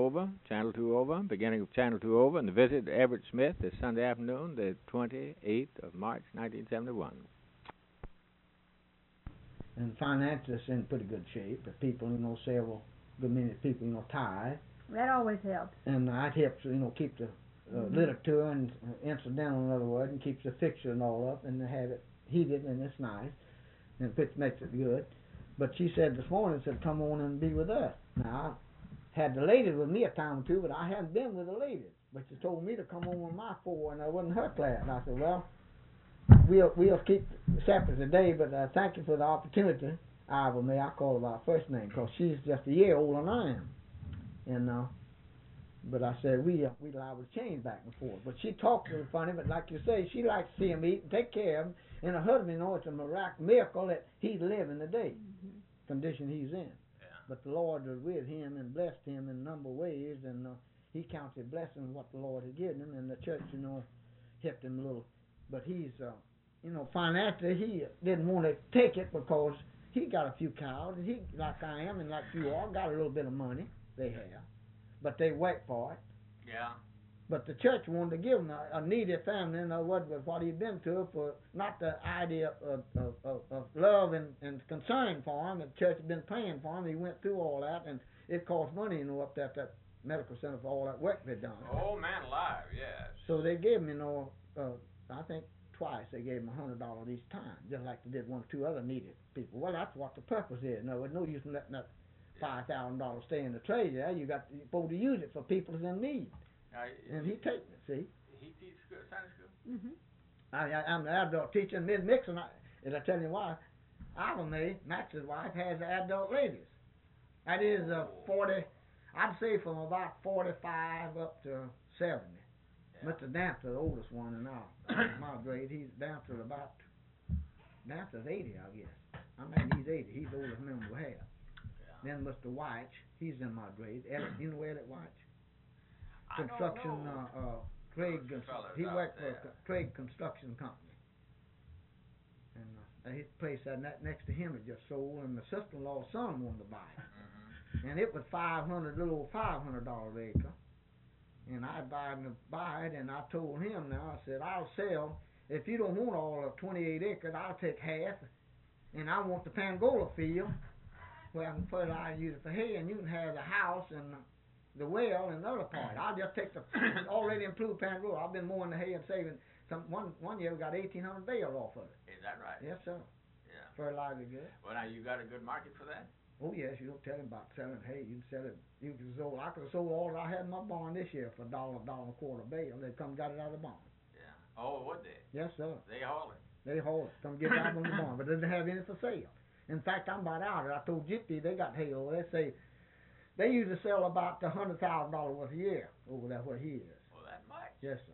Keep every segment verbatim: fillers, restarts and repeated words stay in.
over, Channel two over, beginning of Channel two over, and the visit to Everett Smith this Sunday afternoon, the twenty-eighth of March, nineteen seventy-one. And finances in pretty good shape. The people, you know, several good many people, you know, tithe. That always helps. And that helps, you know, keep the uh, mm-hmm. literature and uh, incidental, in other words, and keeps the fixture and all up, and they have it heated, and it's nice, and it makes it good. But she said this morning, said, come on and be with us. Now, I had the ladies with me a time or two, but I hadn't been with the ladies. But she told me to come on with my four, and I wasn't her class. And I said, well, we'll we'll keep separate today, but uh, thank you for the opportunity. Ivor May, I call her by her first name, because she's just a year older than I am. And uh, but I said we uh, we liable to change back and forth. But she talks a little funny, but like you say, she likes to see him eat and take care of him. And her husband, you know, it's a mirac- miracle that he's living today, mm-hmm. condition he's in. Yeah. But the Lord was with him and blessed him in a number of ways, and uh, he counted blessing what the Lord had given him, and the church, you know, helped him a little. But he's, uh, you know, financially, he didn't want to take it because he got a few cows, and he, like I am and like you all, got a little bit of money. They have. But they worked for it. Yeah. But the church wanted to give him a, a needy family, in other words, with what he'd been through, for not the idea of, of, of, of love and, and concern for him. The church had been praying for him. He went through all that, and it cost money, you know, up there at that medical center for all that work they'd done. Oh, man alive, yes. So they gave him, you know, uh, I think twice they gave him a hundred dollars each time, just like they did one or two other needy people. Well, that's what the purpose is. No, there's no use in letting that five thousand dollars stay in the treasury. You got you're supposed to use it for people who's in need. Now, and he take it, see. He teaches good Sunday school? Mm-hmm. I, I, I'm the adult teacher, and Miz Mixon, I, and I tell you why, Ivor May, Max's wife, has the adult ladies. That is uh, forty, I'd say from about forty-five up to seventy. Yeah. Mister Dancer, the oldest one in our my grade, he's down to about, Dancer's eighty, I guess. I mean, he's eighty. He's the oldest member we have. Yeah. Then Mister White, he's in my grade. Elliot, you know Elliot White? Construction, uh, uh, Craig, he worked for a Craig Construction Company. And uh, his place that next to him had just sold, and the sister-in-law's son wanted to buy it. Mm-hmm. And it was five hundred, little over five hundred dollars an acre. And I advised him to buy it, and I told him now, I said, I'll sell, if you don't want all of twenty-eight acres, I'll take half, and I want the Pangola field, where I can fertilize and use it for hay, and you can have the house and the well and the other part. I'll just take the already improved Pangola. I've been mowing the hay and saving some. One one year we got eighteen hundred bales off of it. Is that right? Yes, sir. Yeah. Fertilizer good. Well, now you got a good market for that? Oh yes, you don't tell him about selling hay. You can sell it. You can sold. I could have sold all I had in my barn this year for a dollar, dollar and a quarter a bale. They come got it out of the barn. Yeah. Oh, would they? Yes, sir. They haul it. They haul it. Come get it out of the barn, but they didn't have any for sale. In fact, I'm about out of it. I told Gypsy they got hay over. They say they usually sell about a hundred thousand dollars worth a year over there where he is. Well, that much. Yes, sir.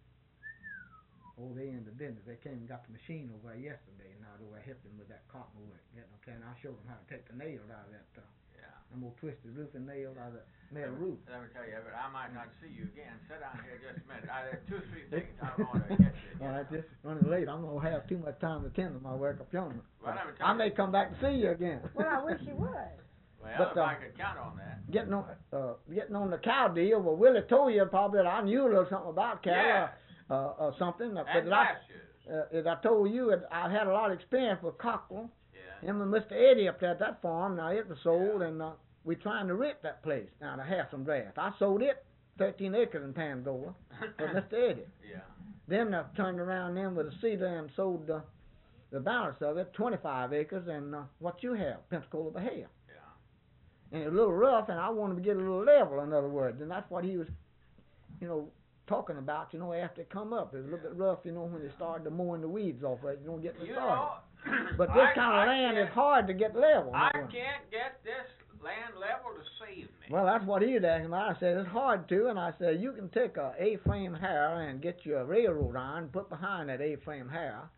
Oh, they in the business. They came and got the machine over there yesterday, and now they helped them with that cotton work. Getting them clean. I showed them how to take the nails out of that. Uh, yeah. I'm gonna twist the roofing nails out of the metal roof. Let me tell you, but I might not see you again. Sit down here just a minute. I have two, three things I want to get you. All right, just running late. I'm gonna have too much time to attend to my work up yonder. Well, I may come back to see you again. Well, I wish you would. Well, but, if uh, I could count on that. Getting on, uh, getting on the cow deal. Well, Willie told you probably that I knew a little something about cattle, Yes. uh, uh, or something. And but I, pastures. uh, as I told you, that I had a lot of experience with Cockrell. Yeah. Him and Mister Eddie up there at that farm. Now it was sold, Yeah. and uh, we trying to rent that place now to have some draft. I sold it, thirteen acres in Pangola, for Mister Eddie. Yeah. Then I turned around then with a cedar and sold uh, the balance of it, twenty-five acres, and uh, what you have, Pensacola Bahia. Yeah. And it was a little rough, and I wanted to get a little level, in other words, and that's what he was, you know, talking about, you know, after it come up. It was a little bit rough, you know, when they started to mowing the weeds off of it, you don't get the You started. know, But this I- kind of I land is can't- hard to get level. I can't get this land level to save me. Well, that's what he was asking about. I said, it's hard to, and I said, you can take a A-frame harrow and get you a railroad iron, put behind that A-frame harrow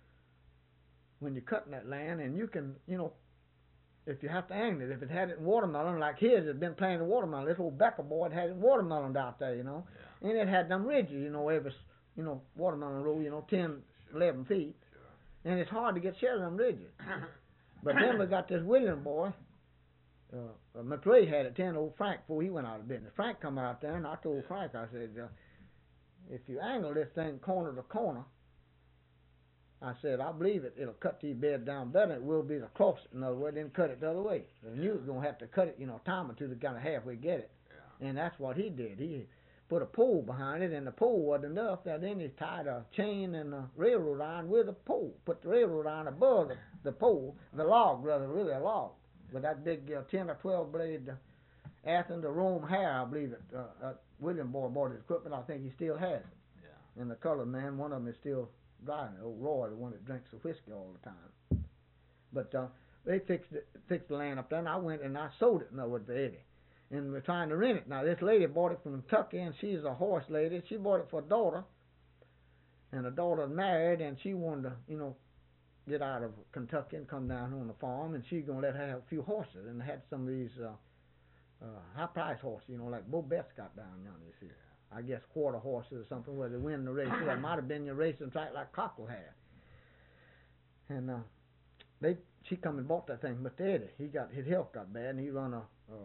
when you're cutting that land, and you can, you know, if you have to angle it, if it had it in watermelon, like his had been planting watermelon, this old Becker boy had it watermelon out there, you know, Yeah. and it had them ridges, you know, every, you know, watermelon row, you know, ten, Sure. eleven feet, Sure. and it's hard to get shed of them ridges. But then we got this William boy, uh, uh, McRae had it ten, old Frank, before he went out of business. Frank come out there, and I told Frank, I said, uh, if you angle this thing corner to corner, I said, I believe it, it'll cut these beds down better than it will be to cross it, in other words, then cut it the other way. The knew was going to have to cut it, you know, a time or two to kind of halfway get it. Yeah. And that's what he did. He put a pole behind it, and the pole wasn't enough. Now, then he tied a chain and a railroad iron with a pole. Put the railroad iron above the, the pole, the log, rather, really a log. With that big uh, ten or twelve blade uh, Athens or Rome hair, I believe it. Uh, uh, William Boy bought his equipment. I think he still has it. Yeah. And the colored man, one of them is still driving it. Old Roy, the one that drinks the whiskey all the time. But uh, they fixed it, fixed the land up there, and I went and I sold it, in other words, to Eddie. And we're trying to rent it. Now, this lady bought it from Kentucky, and she's a horse lady. She bought it for a daughter, and the daughter married, and she wanted to, you know, get out of Kentucky and come down on the farm, and she's going to let her have a few horses. And they had some of these uh, uh, high-priced horses, you know, like Bo Betts got down yonder, you see. I guess quarter horses or something, where they win the race. That might have been your racing track like Cockrell had. And uh, they, she come and bought that thing, but Eddie, he got, his health got bad, and he run a, a,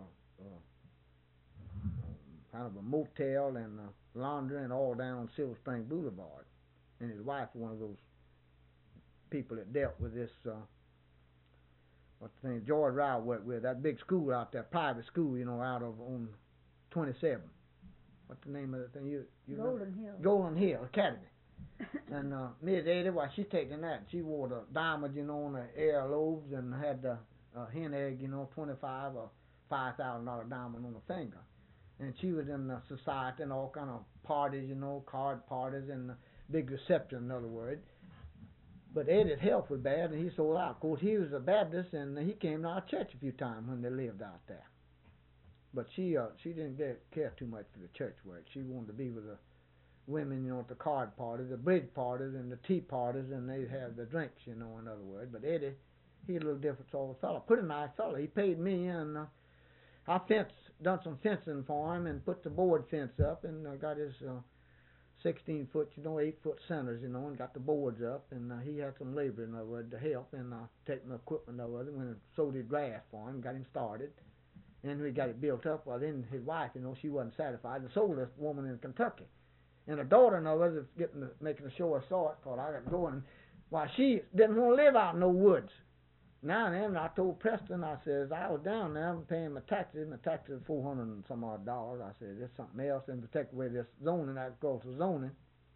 a kind of a motel and a laundry and all down on Silver Spring Boulevard. And his wife was one of those people that dealt with this, uh, what's the name, George Rao worked with, that big school out there, private school, you know, out of on twenty-seven. What's the name of the thing? You, you Golden know? Hill. Golden Hill Academy. And uh, Miss Ada, well, she taking that. She wore the diamonds, you know, on the earlobes, and had the uh, hen egg, you know, twenty-five or five thousand dollar diamond on the finger. And she was in the society and all kind of parties, you know, card parties and big reception, in other words. But Eddie's health was bad, and he sold out. Of course, he was a Baptist, and he came to our church a few times when they lived out there. But she uh, she didn't get, care too much for the church work. She wanted to be with the women, you know, at the card parties, the bridge parties, and the tea parties, and they'd have the drinks, you know, in other words. But Eddie, he a little different sort of fellow. Pretty nice fellow. He paid me, and uh, I fenced, done some fencing for him, and put the board fence up, and uh, got his uh, sixteen foot, you know, eight foot centers, you know, and got the boards up, and uh, he had some labor, in other words, to help, and uh, taking the equipment over there, went and sowed his grass for him, got him started. And we got it built up. Well, then his wife, you know, she wasn't satisfied. The sold this woman in Kentucky, and her daughter, in other words, is getting the, making a show of sort. Thought I got to go, and why she didn't want to live out in no woods. Now and then, I told Preston, I says I was down there, I'm paying my taxes. My taxes are four hundred and some odd dollars. I said there's something else, and to take away this zoning, agricultural zoning,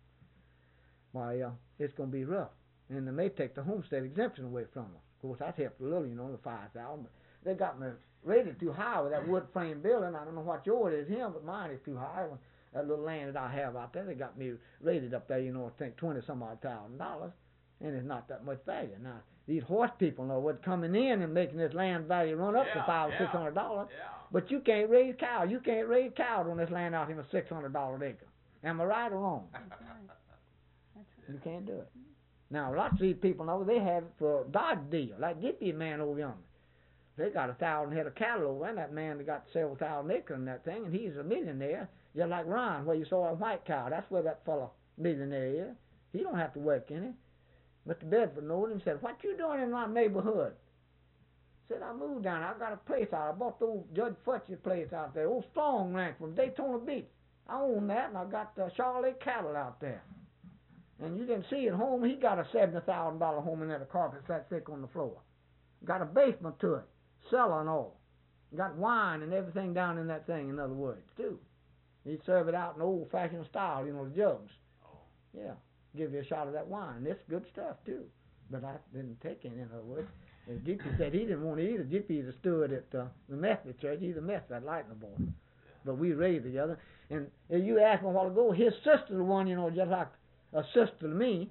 why uh, it's going to be rough, and they may take the homestead exemption away from us. Of course, that helped a little, you know, the five thousand. But they got me rated too high with that wood frame building. I don't know what yours is here, but mine is too high. That little land that I have out there, they got me rated up there, you know, I think twenty some odd thousand dollars, and it's not that much value. Now, these horse people know what's coming in and making this land value run up Yeah, to five or yeah, six hundred dollars. Yeah. But you can't raise cows. You can't raise cows on this land out here for six hundred dollars an acre. Am I right or wrong? That's right. That's right. You can't do it. Now, lots of these people know they have it for a Dodge deal, like Gippy man over yonder. They got a thousand head of cattle over, and that man that got several thousand acres in that thing, and he's a millionaire, just like Ron, where you saw a white cow. That's where that fellow millionaire is. He don't have to work in it. Mister Bedford knowed him and said, "What you doing in my neighborhood?" Said, "I moved down. I got a place out. I bought the old Judge Fletcher's place out there, old Strong Ranch from Daytona Beach. I own that, and I got the Charlotte cattle out there. And you can see at home, he got a seventy thousand dollar home in there. The carpet's that thick on the floor. Got a basement to it, cellar and all. Got wine and everything down in that thing, in other words, too. He'd serve it out in old-fashioned style, you know, the jugs. Oh. Yeah, give you a shot of that wine. It's good stuff, too. But I didn't take any, in other words. As Gippy said, he didn't want it either. Gippy's a steward at uh, the Methodist Church. He's a Methodist, lightning boy. Yeah. But we raised together. And as you asked me a while ago, his sister's the one, you know, just like a sister to me.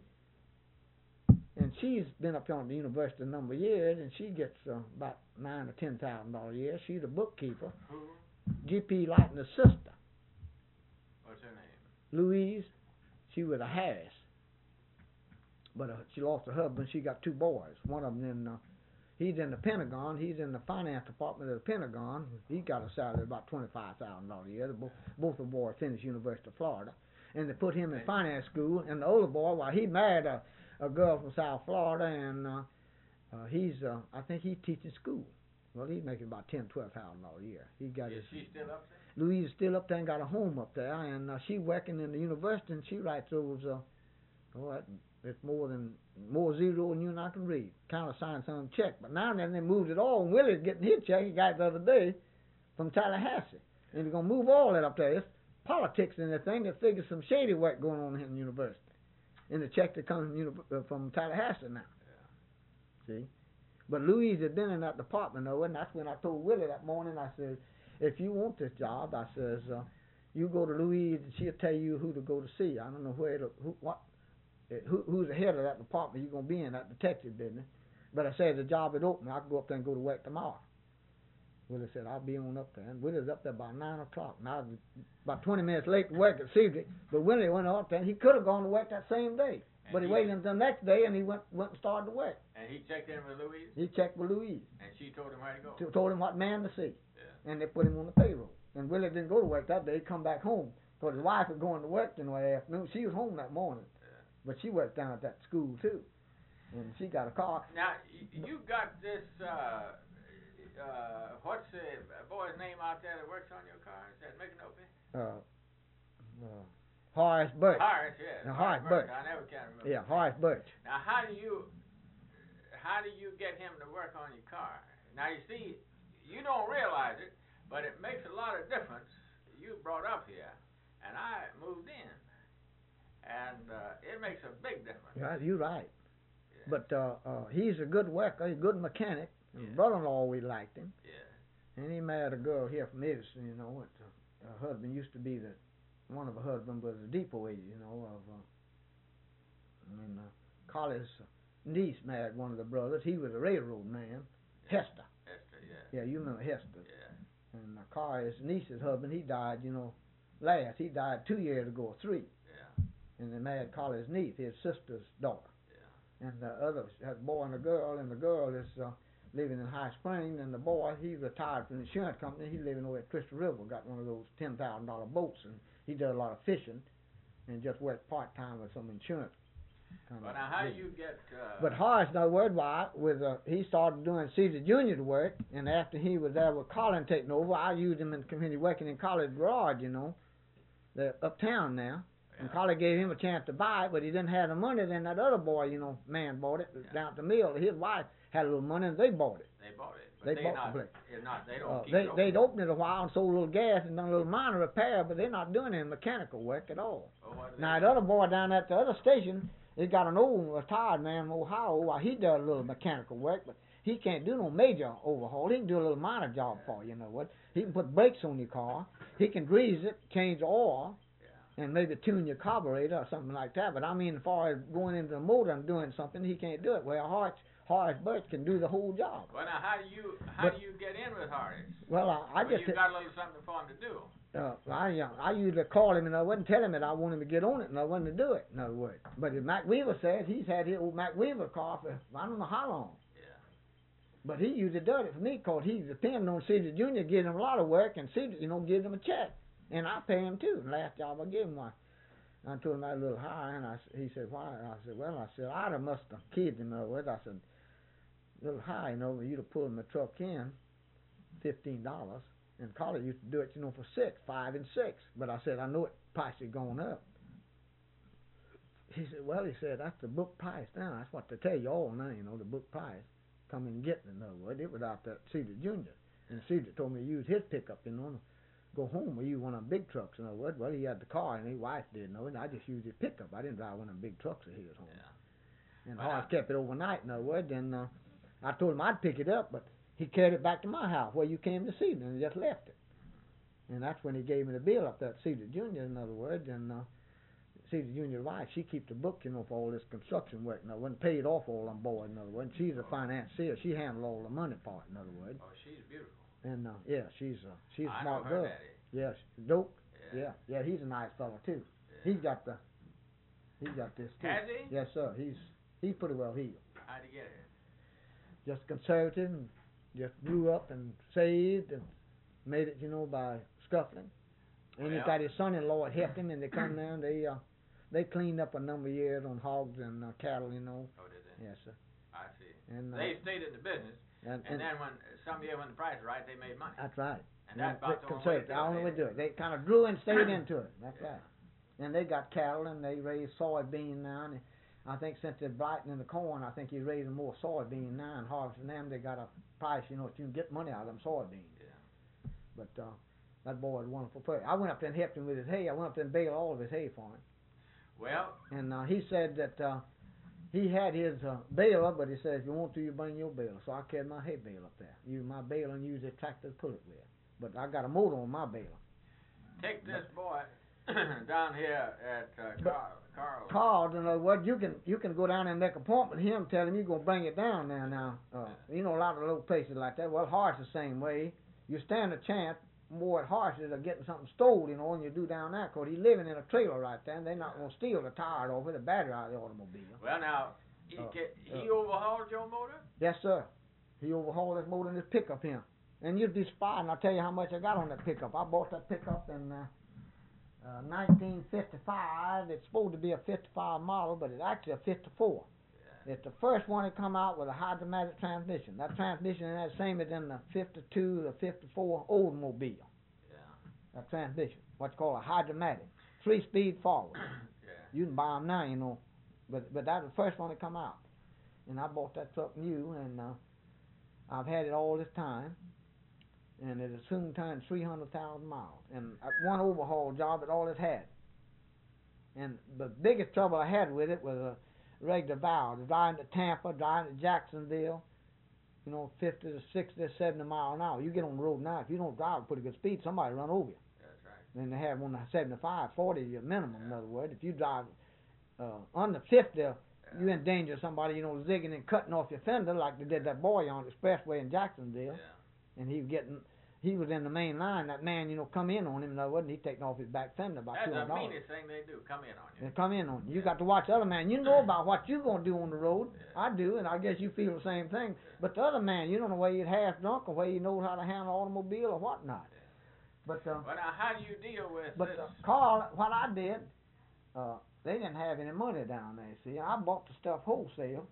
And she's been up here at the university a number of years, and she gets uh, about nine or ten thousand dollars a year. She's a bookkeeper. Who? G P Lightner's sister, What's her name? Louise. She was a Harris, but uh, she lost her husband. She got two boys. One of them in, uh, he's in the Pentagon. He's in the finance department of the Pentagon. He got a salary of about twenty-five thousand dollars a year. Both, both the boys finished University of Florida, and they put him in finance school. And the older boy, well, he married a a girl from South Florida, and uh, uh, he's, uh, I think he's teaching school. Well, he's making about ten, twelve thousand dollars a year. He got Is his. she still up there? Louise is still up there and got a home up there, and uh, she working in the university, and she writes those. Uh, oh, that, it's more than more zero than you and I can read. Kind of signed some check, but now and then they moved it all. And Willie's getting his check. He got it the other day from Tallahassee, and they're gonna move all that up there. It's politics in that thing. They figure some shady work going on in the university. In the check that comes from, uni- uh, from Tallahassee now. Yeah. See, but Louise had been in that department though, and that's when I told Willie that morning. I said, if you want this job, I says, uh, you go to Louise and she'll tell you who to go to see. I don't know where to, who what who who's the head of that department you're gonna be in, that detective business. But I said the job is open. I can go up there and go to work tomorrow. Willie said I'll be on up there, and Willie's up there by nine o'clock. Now about twenty minutes late to work at Cedric, but Willie went up there. And he could have gone to work that same day, And but he he- waited until the next day and he went went and started to work. And he checked in with Louise, He checked with Louise, and she told him where to go. t- told him what man to see, Yeah. and they put him on the payroll. And Willie didn't go to work that day. He come back home because his wife was going to work in the afternoon. She was home that morning, Yeah. but she worked down at that school too, and she got a car. Now y- you got this. Uh, uh, what's the boy's name out there that works on your cars? That Micanopy? Uh, uh, Horace Birch. Horace, yes. Now, Horace Birch. I never can remember. Yeah, Horace Birch. Now, how do you, how do you get him to work on your car? Now, you see, you don't realize it, but it makes a lot of difference. You brought up here, and I moved in, and uh, it makes a big difference. Yeah, you're right. Yeah. But uh, uh, he's a good worker. He's a good mechanic. And Yeah. brother-in-law always liked him. Yeah. And he married a girl here from Edison, you know. It, uh, her husband used to be the, one of her husbands was a depot agent, you know, of, uh, I mean, uh, Collins' niece married one of the brothers. He was a railroad man. Hester. Esther, yeah. Yeah, you remember Hester. Yeah. And uh, Collins' niece's husband, he died, you know, last. He died two years ago, or three. Yeah. And they married Collins' niece, his sister's daughter. Yeah. And the other had a boy and a girl, and the girl is uh, living in High Springs, and the boy, he retired from the insurance company. He's living over at Crystal River, got one of those ten thousand dollar boats, and he does a lot of fishing, and just works part time with some insurance. Kind But of now, how do business. you get? Uh, But Horace, no word why, with uh, he started doing Caesar Junior's work, and after he was there with Colin taking over, I used him in the community working in College Garage, you know, they're uptown now. And Yeah. Colin gave him a chance to buy it, but he didn't have the money. Then that other boy, you know, man bought it Yeah. down at the mill. His wife had a little money, and they bought it. They bought it. But They they bought not, the place. They're not. They don't Uh, keep they it open. they'd opened it a while and sold a little gas and done a little minor repair, but they're not doing any mechanical work at all. Oh, what do Now they that other boy down at the other station, he got an old retired man from Ohio. Well, he does a little mechanical work, but he can't do no major overhaul. He can do a little minor job for you. You know what? He can put brakes on your car. He can grease it, change the oil, Yeah. and maybe tune your carburetor or something like that. But I mean, as far as going into the motor and doing something, he can't do it. Well, Horace Horace Birch can do the whole job. Well, now, how do you how But- do you get in with Horace? Well, I, I Well, just you got a little something for him to do. uh, I uh, I usually call him and I wouldn't tell him that I want him to get on it and I wanted to do it. In other words, but as Mac Weaver says, he's had his old Mac Weaver car for I don't know how long. Yeah. But he usually does it for me because he's depending on Caesar Junior giving him a lot of work, and Caesar, you know, gives him a check, and I pay him too. The last job I gave him one, I told him I was a little high, and I s- he said why? And I said well, I said I'd have must have kidded him. In other words, I said a little high, you know, you'd have pulled my truck in fifteen dollars, and Carter used to do it, you know, for six, five and six. But I said I know it price is going up. He said, well, he said that's the book price now. That's what they tell you all now, you know, the book price. Come and get it, in other words. It was out there at Cedar Junior And Cedar told me to use his pickup, you know, and go home. We used one of them big trucks, in other words. Well, he had the car, and his wife didn't know it. I just used his pickup. I didn't drive one of them big trucks of his home. Yeah. And Well, Horace I- kept it overnight, in other words. And uh, I told him I'd pick it up, but he carried it back to my house where you came this evening and just left it. And that's when he gave me the bill up there at Cedar Junior, in other words. And uh, Cedar Junior's wife, she keeps the book, you know, for all this construction work. Now, wasn't paid off all on board, in other words. She's a financier. She handled all the money part, in other words. Oh, she's beautiful. And uh, yeah, she's uh, she's a I smart know her girl. daddy. Yeah, she, dope. Yeah. Yeah, yeah, he's a nice fella too. Yeah. He's got the, he's got this too. Has he? Yes, sir. He's he's pretty well healed. How'd he get it? Just conservative, and just grew up and saved and made it, you know, by scuffling. And he's Well. got his son-in-law that helped him, and they come down. They uh, they cleaned up a number of years on hogs and uh, cattle, you know. Oh, did they? Yes, sir. I see. And uh, They stayed in the business. And, And then when, some year when the price was right, they made money. that's right. And that's They about the only way conserved- to do the only it. way to do it. They kind of grew and stayed into it. That's Yeah. right. And they got cattle and they raise soybean now. And I think since they're brightening the corn, I think he's raising more soybean now and harvesting them. They got a price, you know, that you can get money out of them soybeans. Yeah. But uh, that boy is a wonderful person. I went up there and helped him with his hay. I went up there and baled all of his hay for him. Well, And uh, he said that uh, he had his uh, baler, but he said if you want to, you bring your baler. So I carried my hay bale up there. Use my baler and use the tractor to pull it with. But I got a motor on my baler. take this boy down here at uh, But- Carl. Carl. Carl, in other words, you can you can go down there and make an appointment with him, tell him you're gonna bring it down there now. Uh, you know, a lot of little places like that. Well, Hart's the same way. You stand a chance more at Hart's of getting something stole, you know, than you do down there, 'cause he's living in a trailer right there, and they're not gonna steal the tire off it, the battery out of the automobile. Well, now, he, Uh, ca- he uh. overhauled your motor? Yes, sir. He overhauled this motor in his pickup here. And you'd be surprised, and I'll tell you how much I got on that pickup. I bought that pickup in uh, uh, nineteen fifty-five. It's supposed to be a fifty-five model, but it's actually a fifty-four. Yeah. It's the first one that come out with a hydromatic transmission. That transmission is the same as in the fifty-two, the fifty-four Oldsmobile. Yeah. That transmission, what's called a hydromatic, three-speed forward. Yeah. You can buy them now, you know, but but that's the first one that come out. And I bought that truck new, and uh, I've had it all this time, and it has soon turned three hundred thousand miles. And at one overhaul job, it all it had. And the biggest trouble I had with it was a regular valve. Driving to Tampa, driving to Jacksonville, you know, fifty to sixty, seventy mile an hour. You get on the road now, if you don't drive at pretty good speed, somebody run over you. That's right. Then they have on the seventy-five, forty is your minimum, in other words. If you drive uh, under fifty, you in danger of somebody, you know, zigging and cutting off your fender like they did that boy on the expressway in Jacksonville. Yeah. And he was getting, he was in the main line. That man, you know, come in on him, in other words, and he taking off his back fender about That's two hundred the dollars. meanest thing they do, come in on you. They come in on you. You got to watch the other man. You know about what you're going to do on the road. Yeah. I do, and I guess you feel the same thing. But the other man, you don't know whether he's half drunk or whether he knows how to handle an automobile or whatnot. Yeah. But uh, Well, now, how do you deal with But this? uh, Carl, what I did, uh, they didn't have any money down there. See, I bought the stuff wholesale.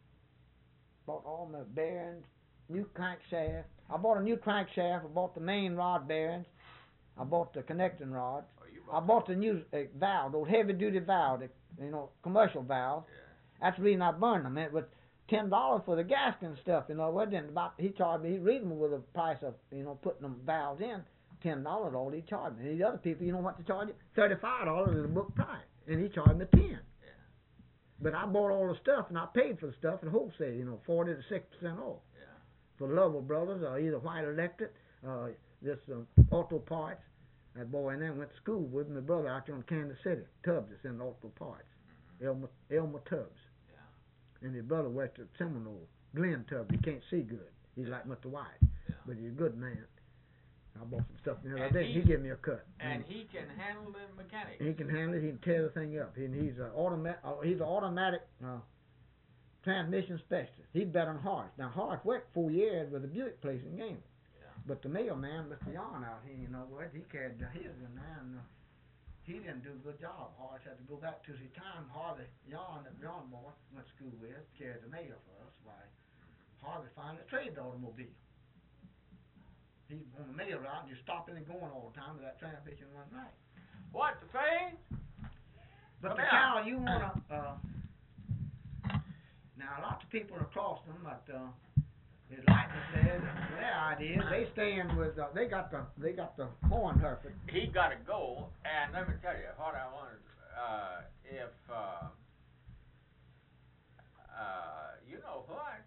Bought all my bearings, new crankshaft. I bought a new crankshaft. I bought the main rod bearings. I bought the connecting rods. Oh, you I bought bought the new uh, valve, those heavy duty valve, the, you know, commercial valve. Yeah. That's the reason I burned them. It was ten dollars for the gasket and stuff. You know, what? Then about he charged me. He reasonable with the price of you know putting them valves in. Ten dollars all he charged me. These other people, you know what they charge you? Thirty five dollars is the book price, and he charged me ten. Yeah. But I bought all the stuff and I paid for the stuff at wholesale. You know, forty to six percent off. Yeah. For Lovell Brothers or either White Electric, uh, this uh, Auto Parts. That boy and then went to school with my brother out there in Kansas City. Tubbs is in Auto Parts. Mm-hmm. Elmer Elmer Tubbs. Yeah. And his brother worked at Seminole. Glenn Tubbs. He can't see good. He's like Mister White, Yeah. but he's a good man. I bought some stuff the other And day. He he- gave me a cut. And he can handle the mechanics. He can handle it. He can tear the thing up. And he's an automatic. Uh, he's an automatic uh, transmission specialist. He's better than Hart. Now Hart worked four years with the Buick place in Gamble. Yeah. But the mailman, Mister Yarn out here, you know what? He carried uh, his in there, and uh, he didn't do a good job. Hart had to go back to his time. Harvey Yarn, that Yarn boy went to school with, carried the mail for us. Why? Harvey finally traded the automobile. He's on the mail route, and you're stopping and going all the time, but that transmission wasn't right. What, the fade? But Come the here. cow, you wanna, uh, now lots of people are across them, but, uh, as Lightning said, their idea, they stand with, uh, they got the, they got the horn Hereford. He got to go, and let me tell you what I wanted. Uh, if uh, uh, you know what,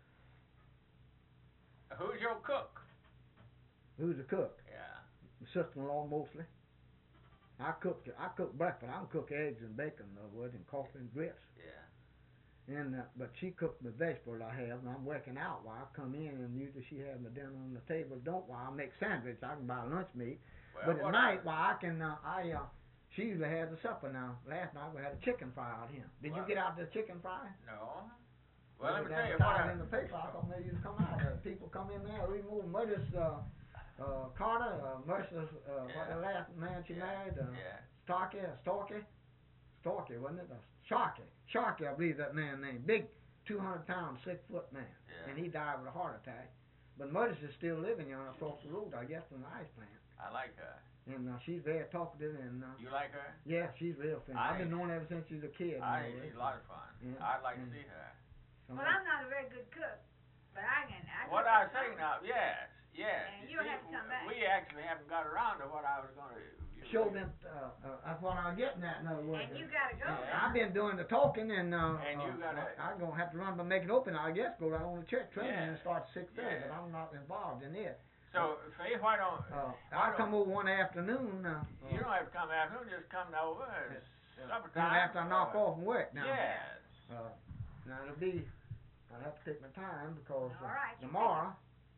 who's your cook? Who's the cook? Yeah. My sister-in-law mostly. I cook, I cook breakfast. I don't cook eggs and bacon, no wood, and coffee and grits. Yeah. And uh, but she cooked the vegetables I have, and I'm working out while I come in, and usually she has my dinner on the table. Don't while I make sandwich, I can buy lunch meat. Well, But at what night, I, while I can, uh, I uh, she usually has the supper now. Last night we had a chicken fry out here. Did you Well- get out the chicken fry? no. Well, let me They tell you what. advertised I, in the paper. I thought maybe you'd come out. Uh, people come in there. We moved Murders, uh, uh, Carter, uh, Mercer's, uh, what the last man she yeah, married, uh, yeah. Starkey, uh, Storkey, Storkey, wasn't it? Uh, Sharkey, Sharkey, I believe that man named. Big, two hundred pound, six foot man, Yeah. and he died with a heart attack. But Murders is still living you know, across the road, I guess, from the ice plant. I like her. And uh, she's very talkative, and uh, You like her? yeah, she's real friendly. I- I've been knowing her ever since she's a kid. I, you know, she's a lot of fun. Yeah. I'd like to And- see her. so Well, I'm not a very good cook, but I can. I What can I was saying now, yes, yes. And You you'll see, have to come back. We actually haven't got around to what I was going to. show them. Uh, uh, that's what I'm getting at. In other words, And you gotta go. Yeah, I've been doing the talking, and uh, And you uh, gotta- I'm gonna have to run, but make it open. I guess go right on the church training Yeah. and start at six thirty. Yeah. But I'm not involved in it. So, Faye, why don't Uh, why I'll come over one afternoon. Uh, you don't have to come afternoon, just come over. It's supper uh, time. after I knock or- off from work. Now, Yes. uh, now it'll be. I'll have to take my time because uh, All right, you tomorrow.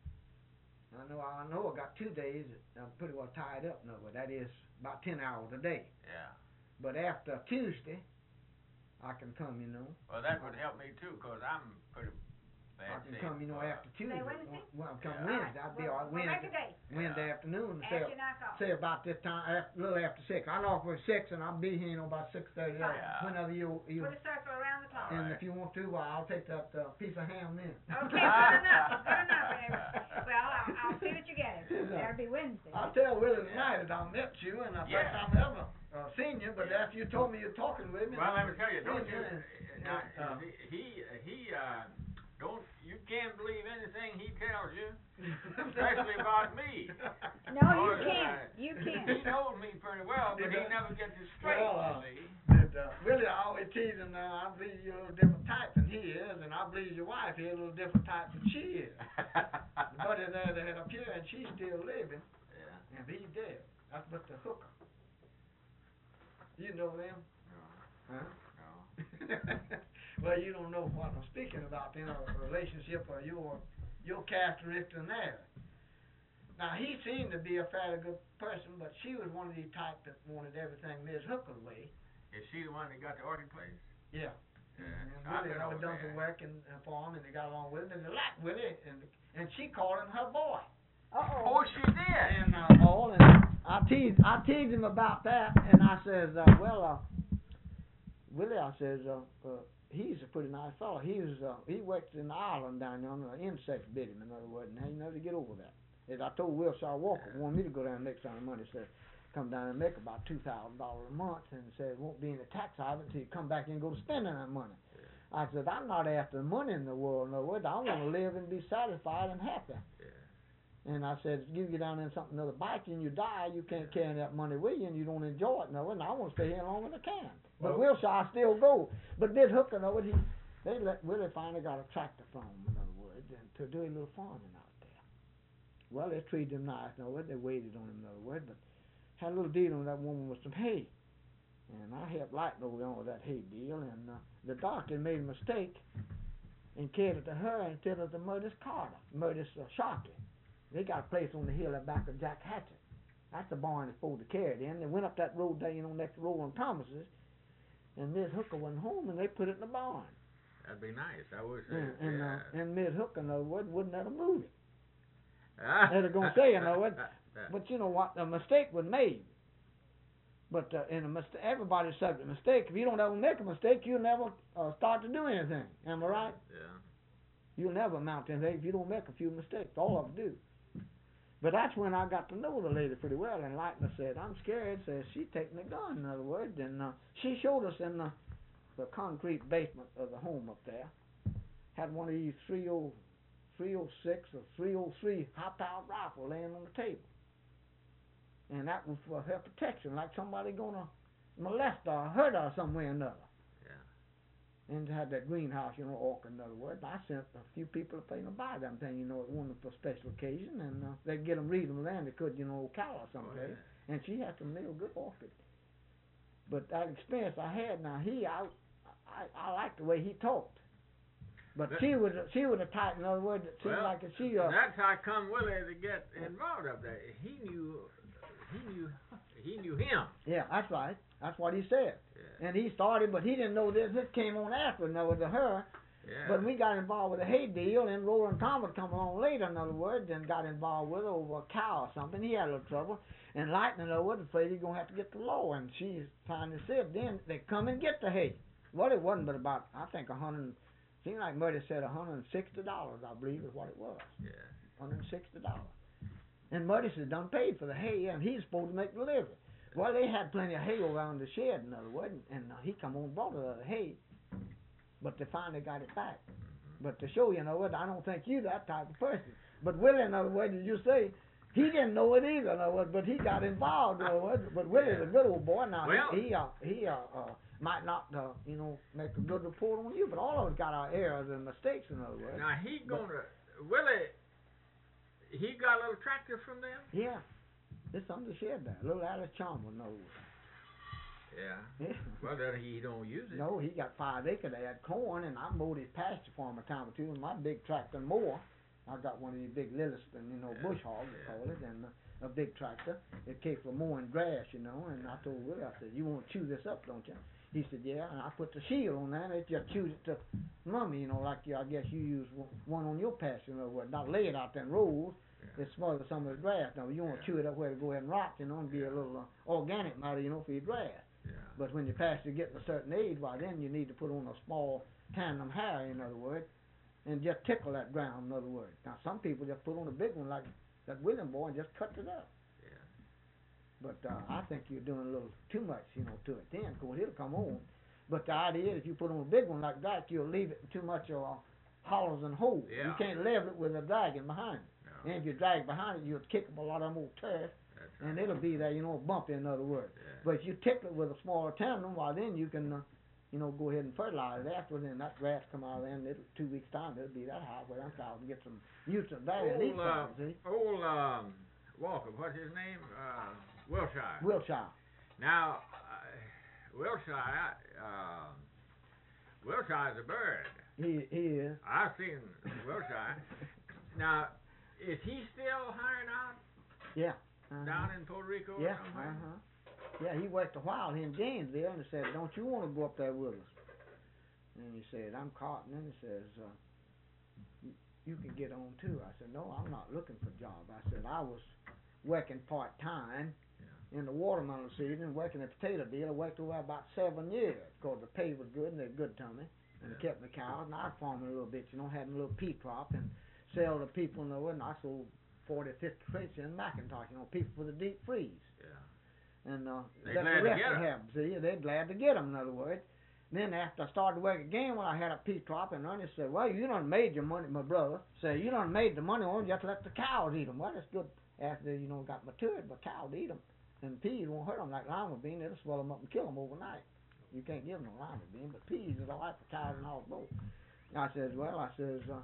I know. I know. I got two days. that I'm pretty well tied up. No, but that is about ten hours a day. Yeah. But after Tuesday, I can come. You know. Well, that would help me too, cause I'm pretty I bad can shape. come, you know, uh, after Tuesday. Wednesday? Well, I'll come Yeah. Wednesday. I'll be Well, all right. we'll make a Wednesday, date. Wednesday Yeah. afternoon. After Say, you knock off. say about this time, after, a little after six. I knock for six, and I'll be here, you know, about six thirty. Yeah. Whenever you, you, Put a circle around the clock. All and right. if you want to, well, I'll take that uh, piece of ham then. Okay, good enough. Good enough, baby. Well, I'll, I'll see what you get. That'll be Wednesday. I'll tell Willie tonight that I met you, and the Yeah. first time I ever uh, seen you. But Yeah. after you told me you're talking with me, Well, let me tell you, don't Yeah, you? yeah. Now, Uh, he he uh don't you can't believe anything he tells you, especially about me. No, you Oh, can't. uh, You He can't. knows me pretty well, but he Yeah. never gets it straight. Well, uh, you see. But, uh, Willie, I always tease him now, I believe you're a little different type than he is, and I believe your wife is a little different type than she is. The buddy there that had up here, and she's still living, Yeah. and he's dead. That's but the hooker. You know them? No. Huh? No. Well, you don't know what I'm speaking about, you know, a relationship or your your characteristic and theirs. Now, he seemed to be a fairly good person, but she was one of these type that wanted everything Miz Hooker way. Is she the one that got the organ place? Yeah. Yeah. And So I've Willie been always over done there. some work and, and for him, and they got along with him, and they liked Willie, and and she called him her boy. Uh-oh. Oh, she did. And uh, all, and I teased I teased him about that, and I says, uh, well, uh, Willie, I says, uh, uh, he's a pretty nice fellow. He was uh, he worked in Ireland down there, on the insects bit him, in other words, and he never get over that. As I told Wilshire Walker, Yeah. wanted me to go down and make some money, said, come down and make about two thousand dollars a month, and said it won't be any tax out of it until you come back and go to spending that money. Yeah. I said, I'm not after money in the world, no words. I want to live and be satisfied and happy. Yeah. And I said, you get down there in something another bite and you die, you can't carry that money with you and you don't enjoy it, no, and I want to stay here as long as I can. But Well- Wilshire I still go. But this hooker, no, he they let Willie finally got a tractor from him, in other words, and to do a little farming out there. Well, they treated him nice, no, they waited on him, in other words, but had a little deal on that woman with some hay. And I helped Lighten over on with that hay deal, and uh, the doctor made a mistake and carried it to her instead of the Murders Carter, Murders uh, Sharkey. They got a place on the hill at back of Jack Hatchett. That's the barn they're supposed to carry it in. They went up that road there, you know, next road on Thomas's, and Miss Hooker wasn't home, and they put it in the barn. That'd be nice. I wish. And, they- and, yeah. uh, and Miss Hooker, in other words, wouldn't let them move it. Ah. They're gonna say, you know, it- But you know what? A mistake was made. But uh, in a mistake, everybody's subject to mistake. If you don't ever make a mistake, you'll never uh, start to do anything. Am I right? Yeah. You'll never amount to anything if you don't make a few mistakes. All of us do. But that's when I got to know the lady pretty well. And Lightner said, I'm scared. Says, she's taking a gun, in other words. And uh, she showed us in the, the concrete basement of the home up there. Had one of these three oh six or three oh three high-powered rifle laying on the table. And that was for her protection, like somebody gonna molest her or hurt her some way or another. Yeah. And had that greenhouse, you know, orchard, in other words. I sent a few people to pay to buy them thing, you know, at one for special occasion, and uh, they'd get them reasonable land they could, you know, cow or Oh, someplace. yeah. And she had some real good orchid. But that experience I had, now he, I, I, I liked the way he talked. But That- she was, a- she was a type, in other words, that seemed Well, like if she, uh, that's how come Willie to get involved up there. He knew, he knew, he knew him. yeah, that's right. That's what he said. Yeah. And he started, but he didn't know this. This came on after, in other words, to her. Yeah. But we got involved with a hay deal, and Roland Thomas come along later, in other words, and got involved with her over a cow or something. He had a little trouble. And Lightning, in other words, afraid he's going to have to get the law. And she finally said, then they come and get the hay. Well, it wasn't but about, I think, a hundred Seemed like Murdy said a hundred and sixty dollars, I believe, is what it was. Yeah. Hundred and sixty dollars. And Murdy said done paid for the hay, and he's supposed to make delivery. Well, they had plenty of hay around the shed, in other words, and uh, he come on and brought the hay, but they finally got it back. But to show you, in other words, I don't think you that type of person. But Willie, in other words, as you say, he didn't know it either, in other words, but he got involved, in other words. But Willie's a good old boy. Now, Well, he, he, uh, he uh, uh, might not, uh, you know, make a good report on you, but all of us got our errors and mistakes, in other words. Now, he gonna, Willie, he got a little tractor from them? Yeah. It's under the shed there. Little Alice Chalmers, in other words. Yeah. Yeah. Well, then he don't use it. No, he got five acres. They had corn, and I mowed his pasture for him a time or two. And my big tractor and mower, I got one of these big Lilliston, you know, Yeah, bush hog, they yeah. call it, and uh, a big tractor. It came for mowing grass, you know. And I told Willie, I said, "You want to chew this up, don't you?" He said, "Yeah." And I put the shield on there, and it just chewed it to mummy, you know, like you, I guess you use one on your pasture, you know, where not lay it out there in rows. Yeah. It smothers some of the grass. Now, you want to Yeah. chew it up where to go ahead and rot, you know, and be a little uh, organic matter, you know, for your grass. Yeah. But when your pasture getting a certain age, why then you need to put on a small tandem harrow, in other words, and just tickle that ground, in other words. Now some people just put on a big one like that William boy and just cut it up. Yeah. But uh, I think you're doing a little too much, you know, to it then, because it'll come on. But the idea is if you put on a big one like that, you'll leave it too much uh, hollows and holes. Yeah. You can't level it with a dragging behind it. No. And if you drag behind it, you'll kick up a lot of them old turf, That's and right. it'll be there, you know, bumpy, in other words. Yeah. But if you tickle it with a smaller tandem, why then you can, uh, you know, go ahead and fertilize it afterwards, and that grass come out of there, and it'll, two weeks' time, it'll be that high where I'm trying to get some use of that and eat Old, uh, something, see? old um, Walker, what's his name? Uh, Wilshire. Wilshire. Now, uh, Wilshire, uh, Wilshire's a bird. He, he is. I've seen Wilshire. Now, is he still hiring out Yeah. Uh-huh. down in Puerto Rico or Yeah, somewhere? uh-huh. Yeah, he worked a while here in Gainesville, and he said, "Don't you want to go up there with us?" And he said, "I'm caught." And then he says, uh, "You you can get on too." I said, "No, I'm not looking for a job." I said, "I was working part-time Yeah. in the watermelon season, working a potato deal. I worked over about seven years because the pay was good and they're good to me. And Yeah. they kept my cows, and I farmed a little bit, you know, having a little pea crop and sell to people, you know, and I sold forty, fifty crates in Macintosh, you know, people for the deep freeze. Yeah. And uh, They let glad the to rest get 'em. have 'em, see, they're glad to get them, in other words. Then after I started to work again, when I had a pea crop, and Ernest said, "Well, you done made your money," my brother said, "You done made the money on 'em, just let the cows eat 'em." Well, that's good after, you know, got matured, but cows eat 'em. And peas won't hurt 'em like lima bean, it'll swell 'em up and kill 'em overnight. You can't give 'em no lima bean, but peas is all right for cows and all both. And I says, well, I says, uh,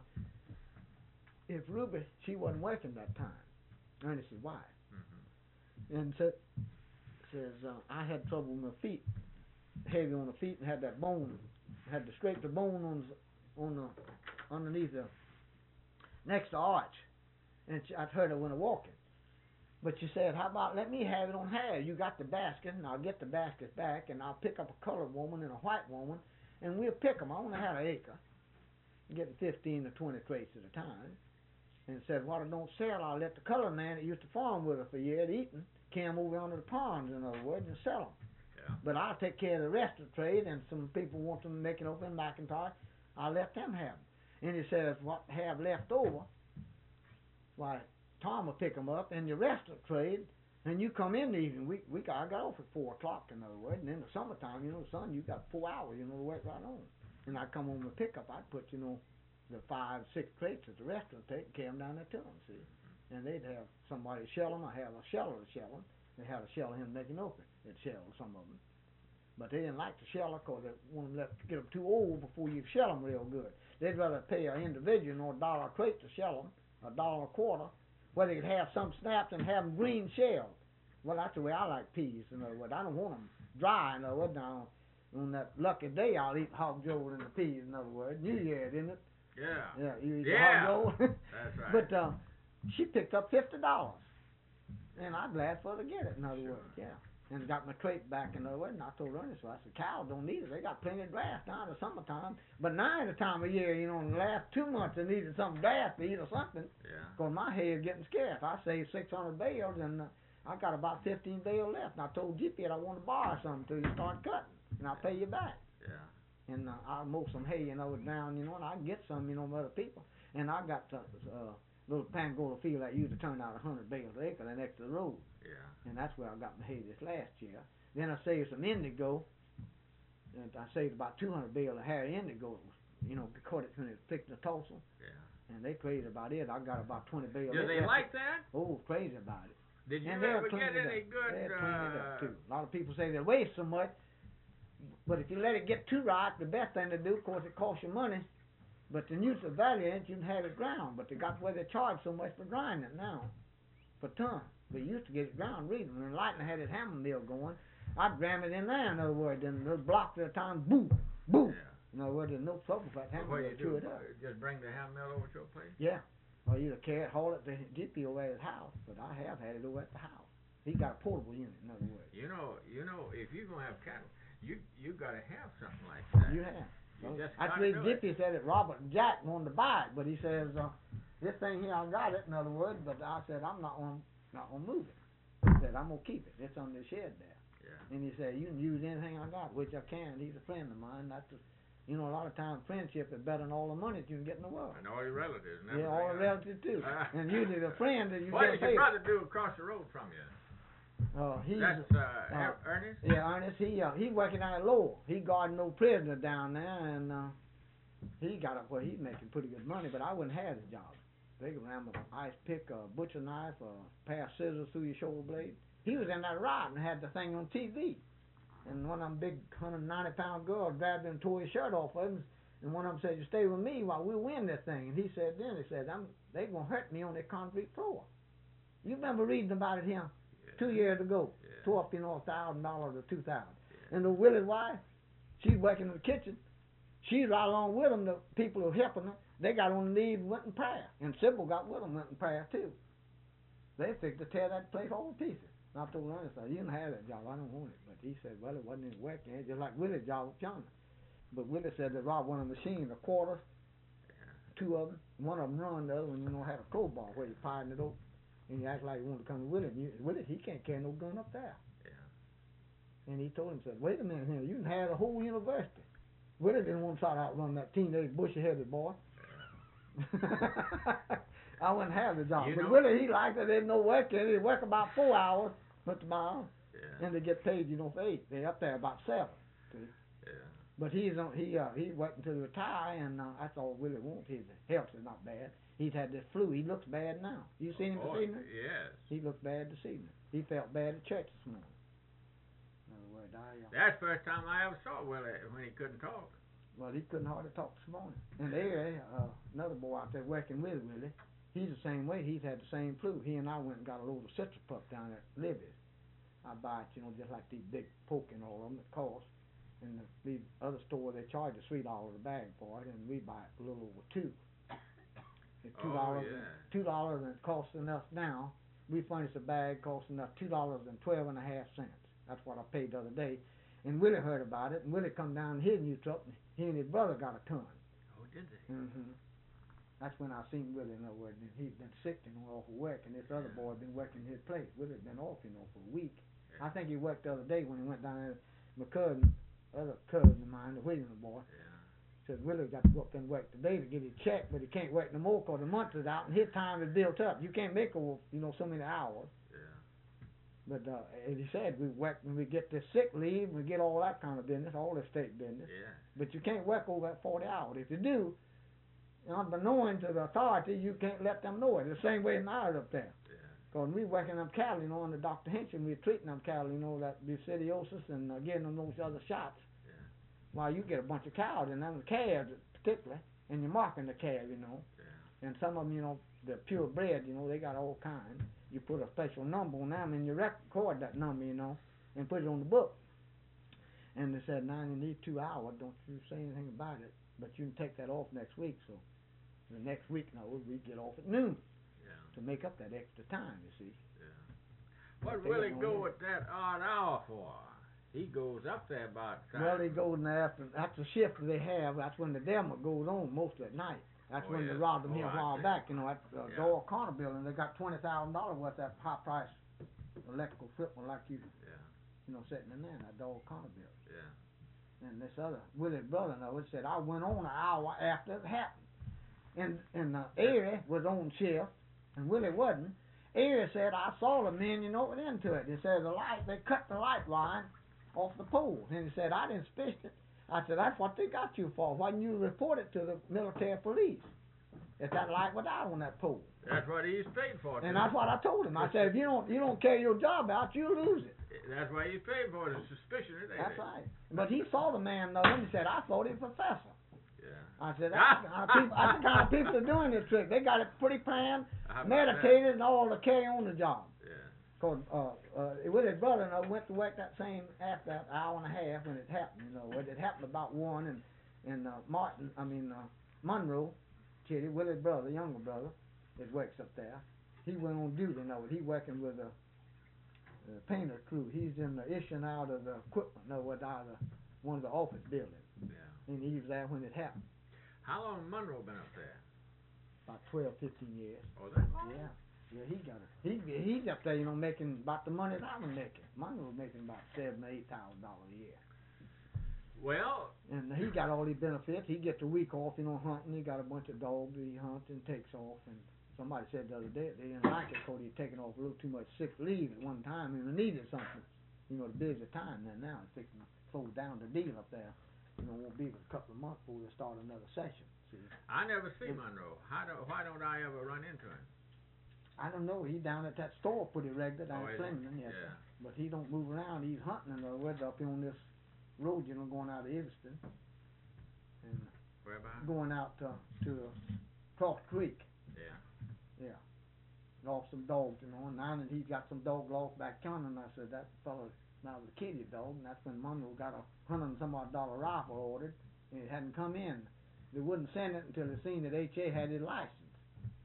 if Ruby, she wasn't working that time, Ernest's wife, Mm-hmm. and said, says, uh, I had trouble with my feet, heavy on the feet, and had that bone, had to scrape the bone on the, on the, underneath the, next to arch, and she, I'd heard her when I walking. But she said, how about let me have it on hair? You got the basket, and I'll get the basket back, and I'll pick up a colored woman and a white woman, and we'll pick 'em. I only had an acre, getting fifteen or twenty crates at a time. And said, what I don't sell, I'll let the colored man that used to farm with us for years, Eaton, carry 'em over onto the ponds, in other words, and sell 'em. Yeah. But I'll take care of the rest of the trade, and some people want them making over in Macintosh, I'll let them have 'em. And he says, what have left over, why, Tom will pick 'em up, and the rest of the trade, and you come in the evening. We, we got, I got off at four o'clock, in other words, and in the summertime, you know, son, you got four hours, you know, to work right on. And I'd come home and pick up, I'd put, you know, the five, six crates that the restaurant take and carry 'em down there to 'em, see. And they'd have somebody shell 'em, I have a sheller to shell 'em. They had a sheller him making open. They'd shell some of 'em. But they didn't like the sheller because they want 'em let get 'em too old before you shell 'em real good. They'd rather pay an individual, you know, a dollar a crate to shell 'em, a dollar a quarter, where they could have some snapped and have 'em green shelled. Well, that's the way I like peas, in other words. I don't want 'em dry, in other words. Now, on that lucky day, I'll eat hog joe and the peas, in other words. New Year, isn't it? Yeah. Yeah, you eat Yeah. the hog joe. That's right. But uh, she picked up fifty dollars, and I'm glad for her to get it. In other Sure. words, yeah. And got my crate back. In other words, and I told Ernest, so I said, cows don't need it. They got plenty of grass now in the summertime. But now in the time of year, you know, in the last two months, they needed some grass to eat or something. Yeah. Because my hay is getting scarce. I saved six hundred bales, and uh, I got about fifteen bales left. And I told G P that I want to borrow something till you start cutting, and I'll pay you back. Yeah. and uh, I mow some hay, you know, down, you know, and I can get some, you know, from other people. And I got a uh, little Pangola field that used to turn out a hundred bales an acre, next to the road. Yeah. And that's where I got my hay this last year. Then I saved some indigo. And I saved about two hundred bales of hair indigo. It was, you know, caught it when it picked the Tulsa. Yeah. And they crazy about it. I got about twenty bales. Do they like that? Oh, crazy about it. Did you and ever they'll get clean it any up. good? They'll clean it up Uh, too. A lot of people say they waste so much, but if you let it get too ripe, the best thing to do, of course, it costs you money. But the nutrient value is you can have it ground. But they got where they charge so much for drying it now, per ton. They used to get it ground reading. When Lightning had his hammer mill going, I'd ram it in there. In other words, and those blocks at a time, boom, boom. Yeah. In other words, there's no trouble for that So hammer what mill you to chew do? it up. Just bring the ham mill over to your place? Yeah. Or either carry it, haul it to G P over at his house. But I have had it over at the house. He got a portable unit, in other words. You know, you know, if you're gonna have cattle, you you gotta have something like that. You have. You So just that's gotta why do Jippy said that Robert and Jack wanted to buy it, but he says, uh, this thing here, I got it, in other words, but I said, I'm not gonna, not gonna move it. He said, I'm gonna keep it. It's under the shed there. Yeah. And he said, you can use anything I got, which I can. He's a friend of mine. That's a, you know, a lot of times friendship is better than all the money that you can get in the world. And all your relatives and Yeah, everything. all the huh? relatives too. And usually the friend that you What get did your paid. brother do across the road from you? Uh, he's, That's uh, uh, Ernest? Yeah, Ernest, he uh, he working out at Lowell. He guarding no prisoner down there, and uh, he got up where he's making pretty good money. But I wouldn't have the job. They could ram an ice pick, a butcher knife, a pair of scissors through your shoulder blade. He was in that rod and had the thing on T V. And one of them big one hundred ninety pound girls grabbed him and tore his shirt off of him. And one of them said, "You stay with me while we win this thing." And he said, "Then he said, I'm they gonna hurt me on that concrete floor." You remember reading about it here Yeah. two years ago? Yeah. Tore up, you know, a thousand dollars or two thousand. Yeah. And the Willie's wife, she's working in the kitchen. She's right along with them. The people who are helping her, they got on the knees and went in prayer. And Sybil got with them, went in prayer too. They fixed to tear that place all to pieces. And I told Ernest, you didn't have that job. I don't want it. But he said, well, it wasn't any work in it, just like Willie's job with John. But Willie said they robbed one of the machines, a quarter, two of them. One of them run, the other one, you know, had a crowbar where he pied it open. And he acted like he wanted to come to Willie. And you, Willie, he can't carry no gun up there. Yeah. And he told him, said, wait a minute here, you can have the whole university. Willie didn't want to try to outrun that teenage bushy-headed boy. I wouldn't have the job. You But know- Willie, he liked it. There's no work in it. He work about four hours, but tomorrow, Yeah. and they get paid, you know, for eight. They up there about seven. See? Yeah. But he's on. He uh, he worked until he retire, and uh, that's all Willie wants. His health is not bad. He's had this flu. He looks bad now. You seen him Oh, this evening? yes. He looked bad this evening. He felt bad at church this morning. In other words, I, uh, That's the first time I ever saw Willie when he couldn't talk. well, he couldn't hardly talk this morning. And there, uh, another boy out there working with Willie, he's the same way. He's had the same flu. He and I went and got a load of citrus pup down at Libby's. I buy it, you know, just like these big poke and all of them that cost. And the, these other stores, they charge us three dollars a bag for it, and we buy it a little over two. It's two Oh, dollars. yeah. Two dollars and it's costing us now. We furnish a bag costing us two dollars and twelve and a half cents. That's what I paid the other day. And Willie heard about it, and Willie come down in his new truck, and he and his brother got a ton. Oh, did they? Mm-hmm. That's when I seen Willie, in other words, and he's been sick and off of work, and this other Yeah. boy been working his place. Willie's been off, you know, for a week. Yeah. I think he worked the other day when he went down there. My cousin, other cousin of mine, the Williams boy, Yeah. said Willie got to go up and work today to get his check, but he can't work no more because the month is out and his time is built up. You can't make over, you know, so many hours. Yeah. But uh, as he said, we work when we get this sick leave, we get all that kind of business, all the state business. Yeah. But you can't work over that forty hours. If you do, unbeknown to the authority, you can't let them know it. The same way in ours up there. Yeah. Because we working them cattle, you know, under Doctor Henson, we're treating them cattle, you know, that brucellosis and uh, getting them those other shots. Yeah. While you get a bunch of cows and them calves particularly, and you're marking the calf, you know. Yeah. And some of them, you know, they're purebred, you know, they got all kinds. You put a special number on them and you record that number, you know, and put it on the book. And they said, now you need two hours, don't you say anything about it, but you can take that off next week. So the next week, now we get off at noon Yeah. to make up that extra time, you see. Yeah. What They will he don't go know. with that odd hour for? He goes up there about time. Well, they go in there after, that's the shift that they have, that's when the demo goes on mostly at night. That's Oh, when yeah. they robbed them Oh, here a I while see. back, you know, at the Yeah. Doyle Corner building. They got twenty thousand dollars worth of that high price electrical equipment like you, Yeah. you know, sitting in there, in that Doyle Corner building. Yeah. and this other Willie's brother know it, said I went on an hour after it happened. And and uh, Erie was on shift, and Willie wasn't. Erie said I saw the men, you know, went into it. He said the light, they cut the light line off the pole, and he said I didn't suspicion it. I said that's what they got you for. Why didn't you report it to the military police if that light was out on that pole? That's what he's paid for. And that's what I told him. I said if you don't you don't carry your job out, you'll lose it. That's why he's paid for it. It's suspicion. It ain't That's it? right. But he saw the man though, and he said I thought he was a professor. Yeah. I said, that's the kind of people, that's the kind of people that are doing this trick. They got it pretty planned, meditated, and all to carry on the job. Yeah. Cause uh, uh, with his brother, and I went to work that same after that hour and a half when it happened. You know, it happened about one, and and uh, Martin, I mean uh, Monroe, Chitty, Willie's brother, younger brother, that works up there. He went on duty. You know, he working with a, a painter crew. He's in the issuing out of the equipment. No, what out of the, one of the office buildings. Yeah. And he was there when it happened. How long Monroe been up there? About twelve, fifteen years. Oh, that long? Yeah. Yeah, he got it. He he's up there, you know, making about the money that I was making. Monroe was making about seven or eight thousand dollars a year. Well, And he got all these benefits. He gets a week off, you know, hunting. He got a bunch of dogs that he hunts and takes off. And somebody said the other day they didn't like it because he'd taken off a little too much sick leave at one time and he needed something. You know, the busy time then now. It's fixing to close down the deal up there. You know, won't be but a couple of months before we start another session. See, I never see Monroe. How do, why don't I ever run into him? I don't know. He's down at that store pretty regular down Oh, at is he? Clinton, yes. Yeah. But he don't move around. He's hunting in the weather up here on this road, you know, going out of Evanston and Where about? going out to to Cross Creek. Yeah. Yeah. Lost some dogs, you know, and now that he's got some dogs lost back yonder, and I said that fellow now was a kitty dog, and that's when Monroe got a hundred and some odd dollar rifle ordered, and it hadn't come in. They wouldn't send it until they seen that H A had his license.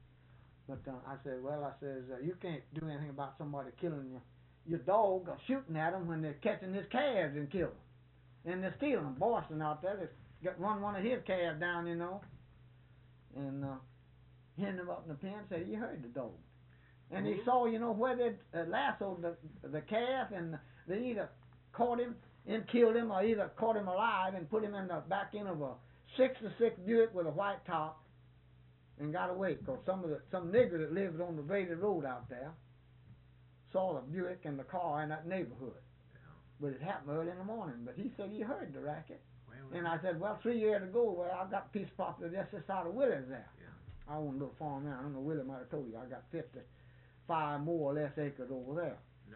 But uh, I said, well, I says uh, you can't do anything about somebody killing your your dog or shooting at him when they're catching his calves and killing them, and they're stealing them. Boston out there, they got run one of his calves down, you know, and uh, hid him up in the pen. Said he heard the dog, and he saw, you know, where they uh, lassoed the the calf, and they either caught him and killed him, or either caught him alive and put him in the back end of a sixty-six Buick with a white top, and got away. Cause some of the some nigger that lived on the Brady Road out there saw the Buick and the car in that neighborhood. Yeah. But it happened early in the morning. But he said he heard the racket. Well, And I said, well, three years ago, well, I got a piece of property just this side of Willie's there. Yeah. I own a little farm there. I don't know, Willie might have told you. I got fifty-five more or less acres over there. No.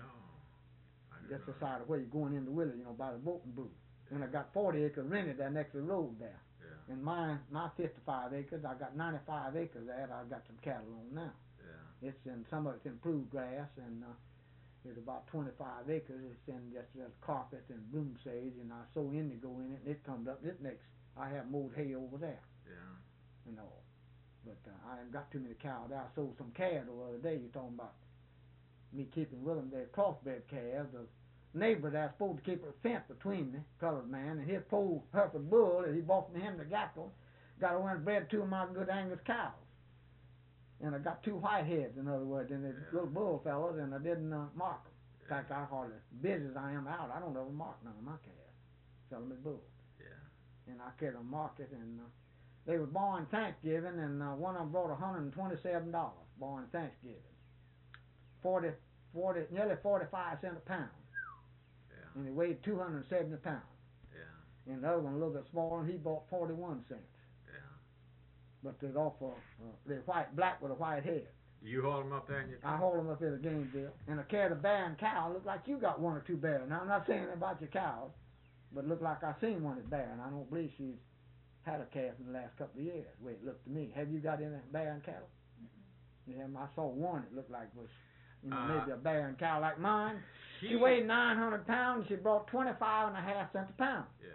I didn't Just know the side of where you're going into Willie, you know, by the boating booth. And I got forty acres rented there next to the road there. that. Yeah. And mine, my fifty-five acres, I got ninety-five acres there that I got some cattle on now. Yeah. It's in, some of it's improved grass, and uh, it's about twenty-five acres. It's in just uh, carpet and bloom sage, and I sow indigo in it, and it comes up. It makes, I have mowed hay over there Yeah. and all. But uh, I haven't got too many cows there. I sold some calves the other day. You're talking about me keeping with them. They're crossbred calves. The neighbor that's supposed to keep a fence between me, colored man, and his pole Hereford bull that he bought from him to Gackle, got away and bred two of my good Angus cows. And I got two whiteheads, in other words, and they're Yeah. little bull fellas, and I didn't uh, mark them. In Yeah. fact, I hardly, busy as I am out, I don't ever mark none of my calves. Sell them as bulls. Yeah. And I carried them market, and uh, they were born Thanksgiving, and uh, one of them brought one hundred twenty-seven dollars, born Thanksgiving. forty, forty, nearly forty-five cents a pound, Yeah. and he weighed two hundred seventy pounds. Yeah. And the other one, a little bit smaller, and he bought forty-one cents. Yeah. But they're all for, uh, they're white, black with a white head. You haul them up there in your I haul them up here to Gainesville, and I carried a bear and cow. Look like you got one or two bears. Now, I'm not saying about your cows, but it looked like I seen one that's bear, and I don't believe she's had a calf in the last couple of years, the way it looked to me. Have you got any bear and cattle? Mm-hmm. Yeah, I saw one that looked like was, you know, Uh, maybe a bear and cow like mine. She, She weighed nine hundred pounds, and she brought twenty-five and a half cents a pound. Yes.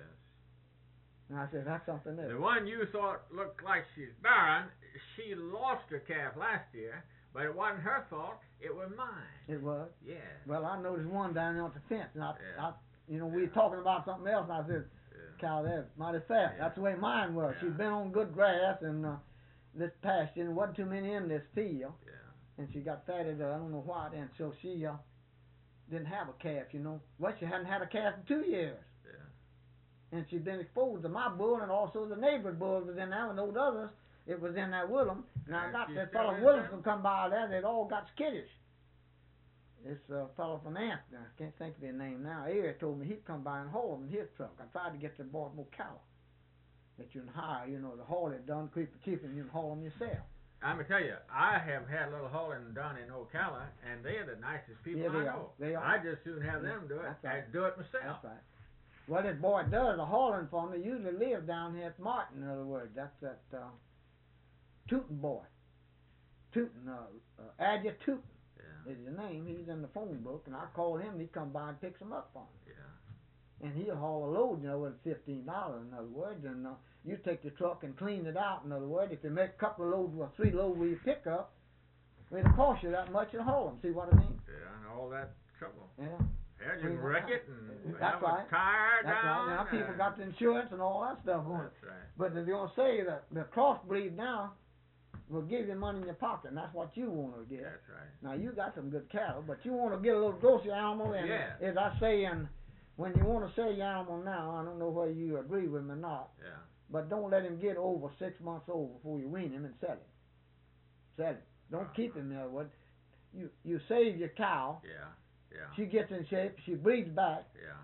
And I said, that's something The else. one you thought looked like she's barren, she lost her calf last year, but it wasn't her fault. It was mine. It was. Yeah. Well, I noticed one down there on the fence, and I, Yeah. I you know, we Yeah. were talking about something else, and I said, Yeah. cow there, mighty fat. Yeah. That's the way mine was. Yeah. She'd been on good grass and uh, this pasture, and there wasn't too many in this field, Yeah. and she got fatted. Uh, I don't know why, and so she uh, didn't have a calf, you know. Well, she hadn't had a calf in two years. Yeah. and she'd been exposed to my bull, and also the neighbor's bull was in there, and those others, it was in there with them. Now, I And got she that still fellow is Williamson come by there, they'd all got skittish. This uh, fellow from Anthony, I can't think of his name now, Eric told me he'd come by and haul them in his truck. I tried to get the Baltimore cow that you can hire, you know, the haul it done, keep it cheap, and you can haul them yourself. I'm gonna tell you, I have had a little hauling done in Ocala, and they're the nicest people Yeah, they I are. know. They are. I just soon have them do it. That's right. and do it myself. That's right. Well, this boy does the hauling for me. Usually lives down here at Martin, in other words. That's that uh, Tootin boy. Tootin, uh, uh, Adja Tootin Yeah. is his name. He's in the phone book, and I call him, and he come by and picks them up for me. Yeah. And he'll haul a load, you know, with fifteen dollars, in other words. And uh, you take the truck and clean it out, in other words. If you make a couple of loads or three loads where you pick up, it'll cost you that much to haul them. See what I mean? Yeah, and all that trouble. Yeah. Yeah, you Clean can them wreck out. it and That's have right. a tire That's down. right. Now people and- got the insurance and all that stuff on it. That's right. But if you're going to say that the crossbreed now will give you money in your pocket, and that's what you want to get. That's right. Now, you got some good cattle, but you want to get a little grocery animal, and Yeah. as I say, and when you want to sell your animal now, I don't know whether you agree with me or not, Yeah. but don't let him get over six months old before you wean him and sell him. Sell him. Don't keep him there. What you you save your cow. Yeah. Yeah. She gets in shape. She breeds back. Yeah.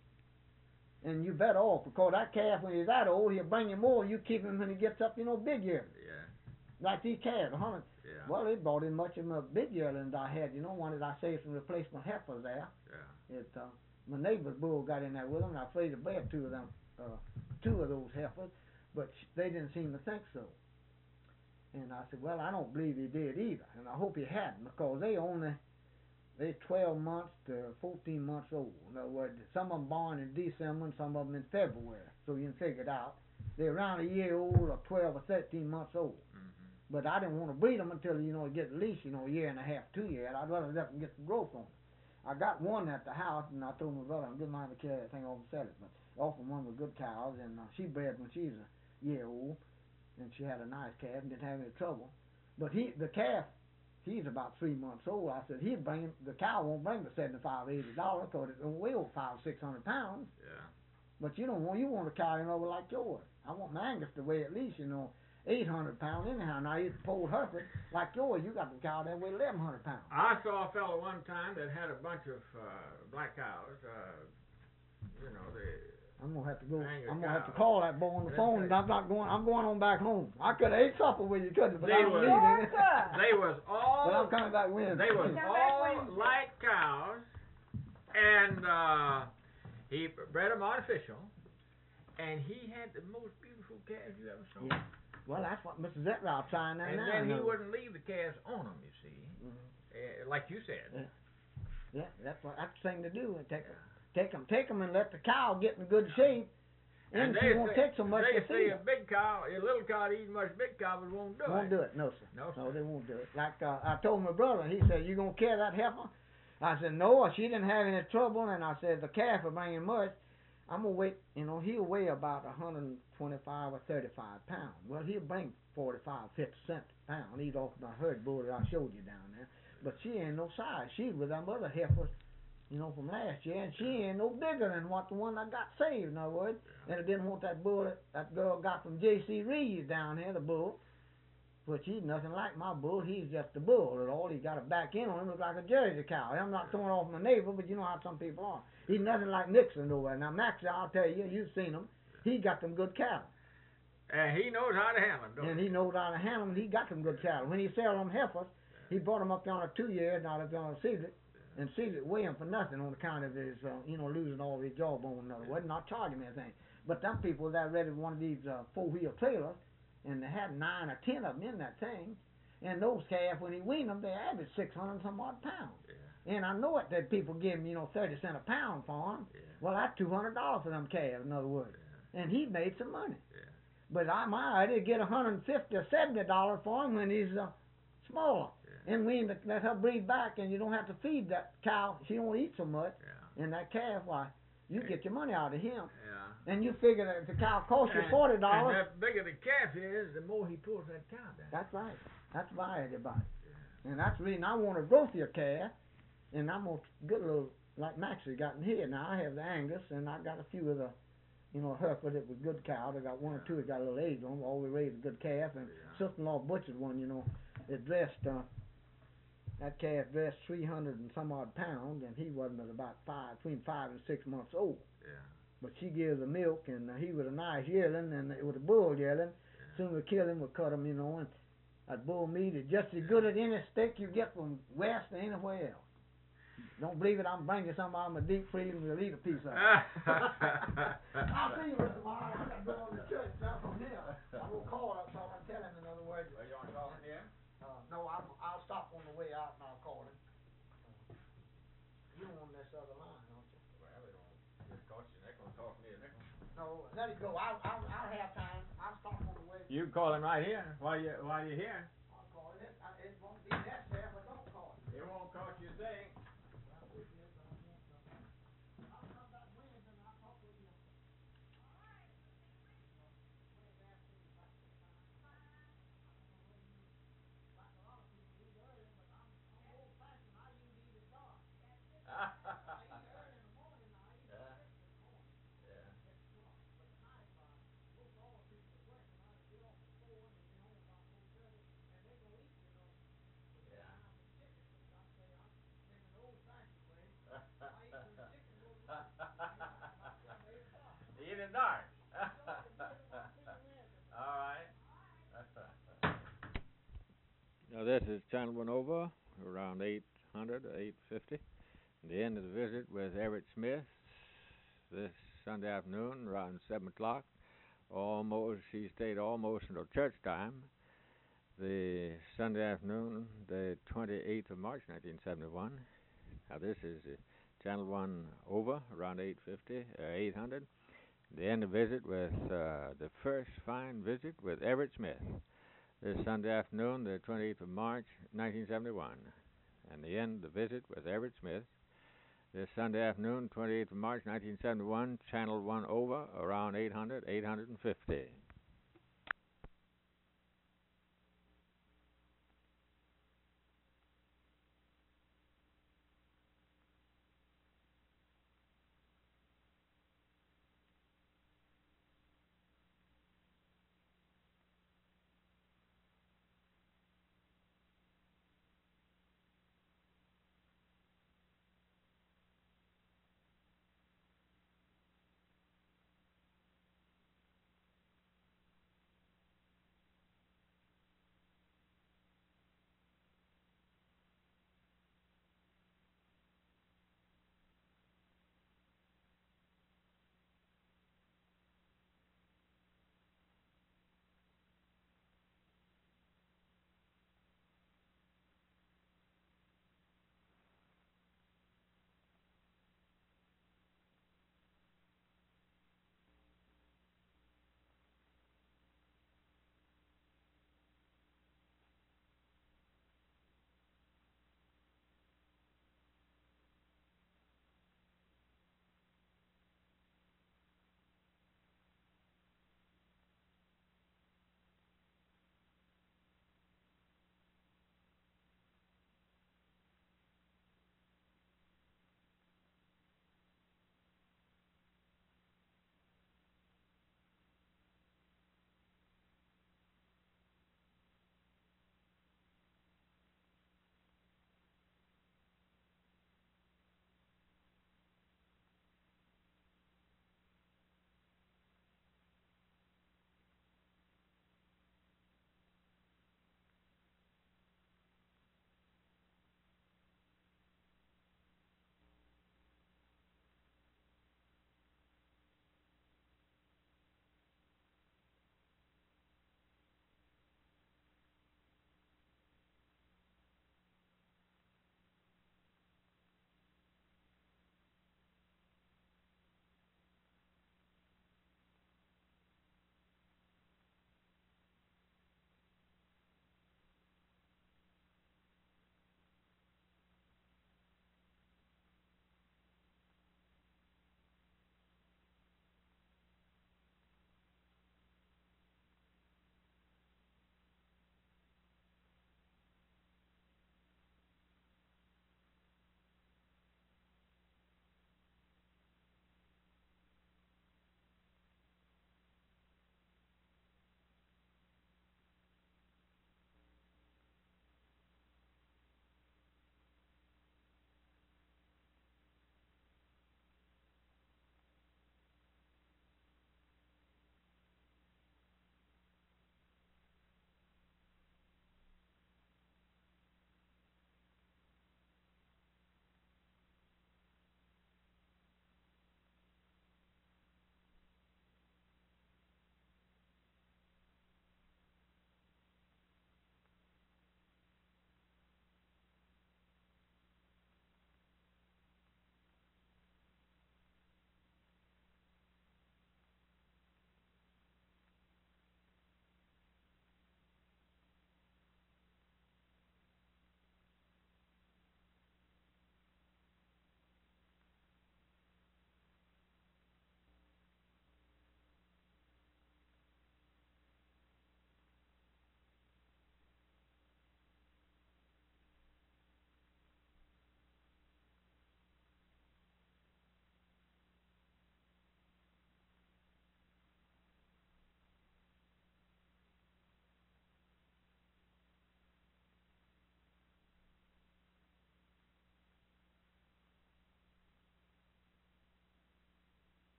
And you better off, because that calf, when he's that old, he'll bring you more. You keep him when he gets up, you know, big year. Yeah. Like these calves, a hundred. Yeah. Well, they brought in much of them a big year than I had. You know, one that I saved some replacement heifers there. Yeah. It, uh, my neighbor's bull got in there with them, and I afraid to bred two of them, uh, two of those heifers, but sh- they didn't seem to think so. And I said, well, I don't believe he did either, and I hope he hadn't, because they only, they twelve months to fourteen months old. In other words, some of them born in December and some of them in February, so you can figure it out. They're around a year old or twelve or thirteen months old. Mhm. But I didn't want to breed them until, you know, get at least, you know, a year and a half, two years. I'd rather let them get some growth on them. I got one at the house, and I told my brother, I'm good mind to carry that thing over and sell it. But often one with good cows, and uh, she bred when she was a year old, and she had a nice calf and didn't have any trouble. But he, the calf, he's about three months old. I said he'd bring him, the cow won't bring the seventy-five, eighty dollars, because it don't weigh over five, six hundred pounds. Yeah. But you don't want, you want a cow, you know, like yours. I want my Angus to weigh at least, you know, eight hundred pounds anyhow. Now, you poor Hereford, like yours, you got the cow that weigh eleven hundred pounds. I saw a fellow one time that had a bunch of uh, black cows. Uh, you know, they. I'm gonna have to go. Angus I'm gonna have to cow. call that boy on the That's phone. right. And I'm not going. I'm going on back home. I could have ate supper with you, couldn't, but They I don't was- need any. They was all. But I'm coming back Wednesday. They was Come back all Wednesday. light cows, and uh, he bred them artificial, and he had the most beautiful calves you ever saw. Yeah. Well, that's what Mister Zetrow trying that And now. then you he know. wouldn't leave the calves on them, you see, Mhm. uh, like you said. Yeah. Yeah, that's what that's the thing to do. Take them, take them, take them, and let the cow get in good shape. And, they she won't say, take so much they to say feed. a big cow, a little cow eating much big cow, but won't do Won't it. do it, no sir. No, No, sir. they won't do it. Like uh, I told my brother, he said, "You gonna carry that heifer?" I said, "No, she didn't have any trouble." And I said, "The calf will bring in much. I'm gonna wait. You know, he'll weigh about a hundred twenty-five or thirty-five pounds. Well, he'll bring forty-five, fifty cents a pound. He's off my herd bull that I showed you down there. But she ain't no size. She's with them other heifers, you know, from last year, and she ain't no bigger than what the one I got saved. In other words, and I didn't want that bull that, that girl got from J C Reeves down here, the bull, which he's nothing like my bull. He's just a bull at all. He got a back end on him, look like a Jersey cow. I'm not throwing off my neighbor, but you know how some people are. He's nothing like Nixon over there. Now, Max, I'll tell you, you've seen him. He got them good cattle. And he knows how to handle them, don't And he? he knows how to handle them. He got some good cattle. When he sell them heifers, he brought them up there on a two years, now they're going to Cedric, and Cedric weigh him for nothing on account of his, uh, you know, losing all his jawbone, in other words, not charging him anything. But them people that rented one of these uh, four-wheel trailers, and they had nine or ten of them in that thing, and those calves, when he weaned them, they averaged six hundred some odd pounds. Yeah. And I know it that people give him, you know, thirty cents a pound for them. Yeah. Well, that's two hundred dollars for them calves, in other words. And he made some money. Yeah. But I might idea get a hundred fifty or seventy dollars for him when he's uh, smaller. Yeah. And we let her breed back, and you don't have to feed that cow. She don't eat so much. Yeah. And that calf, why, you get your money out of him. Yeah. And you figure that if the cow costs you And- forty And dollars, the bigger the calf is, the more he pulls that cow down. that's right. That's why everybody. And that's the reason I want a growthier calf, and I'm gonna get a little like Max has gotten here. Now I have the Angus, and I got a few of the you know, Hereford, it was good cow. They got one or two that got a little age on them. Always raised a good calf. And Yeah. sister-in-law butchered one, you know. It dressed, uh, that calf dressed three hundred and some odd pounds, and he wasn't but about five, between five and six months old. Yeah. But she gave the milk, and uh, he was a nice yearling, and it was a bull yearling. Yeah. Soon we kill him, we cut him, you know, and that bull meat is just as good as any steak you get from west or anywhere else. Don't believe it, I'm bringing some out of my deep freeze and we'll eat a piece of it. I'll see you tomorrow. I got to go on to church now from here. I'm going to call up so I can tell him in other words. Well, you want to call him here? Uh, no, I'm, I'll stop on the way out and I'll call him. Uh, you on this other line, don't you? Well, it don't it cost you a nickel and cost me a nickel. No, let it go. I'll, I'll, I'll have time. I'll stop on the way. You can call him right here while you while you're here. I'll call him. It, I- it won't be necessary, but don't call him. It won't cost you a thing. Eat it dark. All right. Now this is Channel One over around eight hundred or eight fifty. The end of the visit with Everett Smith this Sunday afternoon around seven o'clock. Almost, she stayed almost until church time. The Sunday afternoon, the twenty-eighth of March, nineteen seventy-one. Now this is uh, Channel One over around eight fifty, uh, eight hundred. The end of visit with uh, the first fine visit with Everett Smith this Sunday afternoon, the twenty-eighth of March, nineteen seventy-one. And the end of the visit with Everett Smith this Sunday afternoon, twenty-eighth of March, nineteen seventy-one, Channel One over around eight hundred, eight fifty.